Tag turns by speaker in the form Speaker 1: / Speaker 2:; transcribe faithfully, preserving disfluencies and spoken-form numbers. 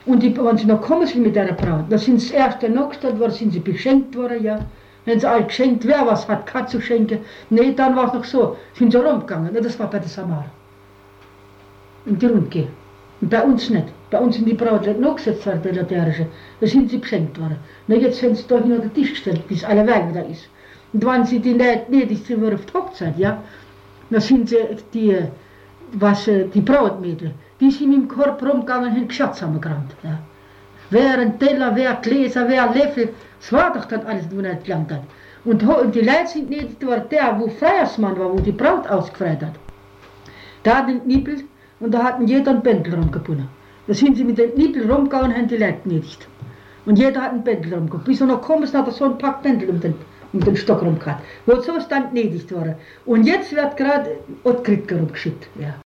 Speaker 1: Und die, wenn sie noch kommen sind mit der Braut, da sind sie das erste Nachtstadt, war sind sie beschenkt worden, ja. Wenn sie all geschenkt, wer was hat, kann zu schenken. Nee, dann war es noch so, sind sie rumgegangen, das war bei der Samara. In die Rundgeh. Und bei uns nicht. Bei uns sind die Braut nicht nachgesetzt worden, der Laterische. Da sind sie beschenkt worden. Na, jetzt sind sie da hin an den Tisch gestellt, bis alle Wein wieder ist. Und wenn sie die nicht gnädig sind auf die Hochzeit, ja, dann sind sie die, was, die Brautmädel, die sind mit dem Korb rumgegangen und haben Geschatz zusammengerannt. Ja. Wer ein Teller, wer Gläser, wer ein Löffel, das war doch dann alles, wo nicht gelangt hat. Und die Leute sind nicht, war der, wo Freiersmann war, wo die Braut ausgefreut hat. Da hat den Nippel und da hatten jeder einen Bändel rumgebunden. Da sind sie mit dem Nippel rumgegangen und haben die Leute gnädigt. Und jeder hat einen Bändel rumgebunden. Bis er noch kommt, hat er so ein Pack Bändel um den, um den Stock rumgehabt. Wo so ist dann gnädigt worden. Und jetzt wird gerade Ottkritka rumgeschickt. Ja.